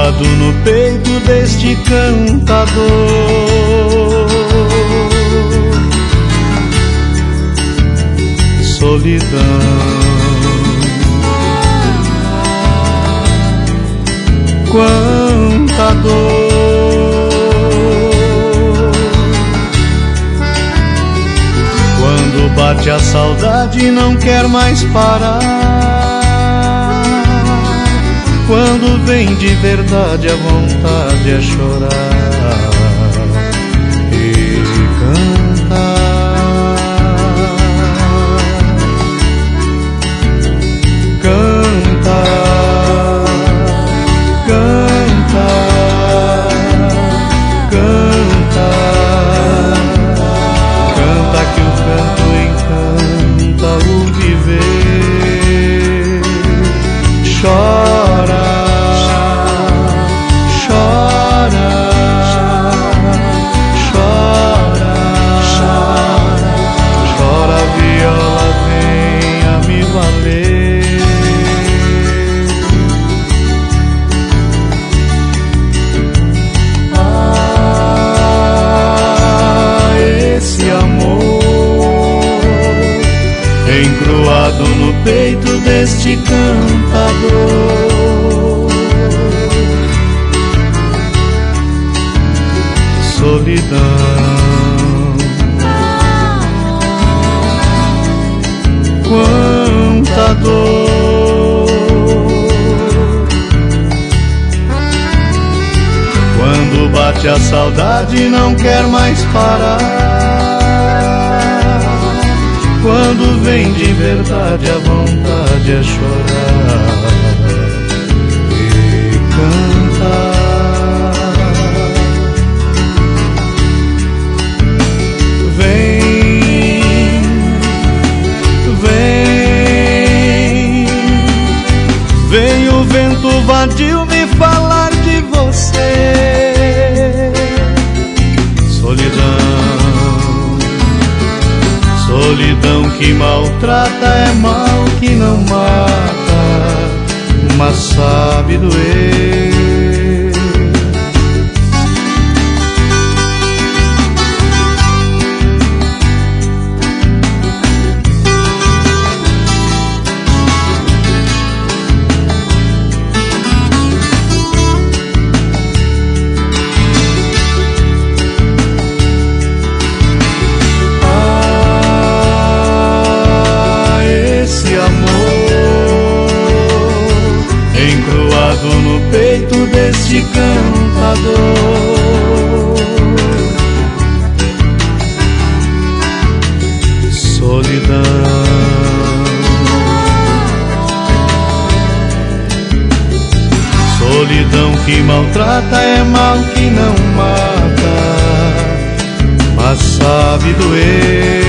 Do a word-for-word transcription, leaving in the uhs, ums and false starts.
encruado no peito deste cantador. Solidão, quanta dor. Quando bate a saudade não quer mais parar. Quando vem de verdade a vontade é chorar e cantar. Cantar, cantar, cantar. Canta que o canto encanta o viver. Chora, chora, chora, chora, viola, venha me valer. Ah, esse amor encruado no peito deste cantador. Solidão, quanta dor. Quando bate a saudade não quer mais parar. Quando vem de verdade a vontade é chorar e cantar. Vem, vem, vem o vento vadio me falar de você. Solidão, solidão que maltrata é mal que não mata, mas sabe doer. No peito deste cantador. Solidão, solidão que maltrata é mal que não mata, mas sabe doer.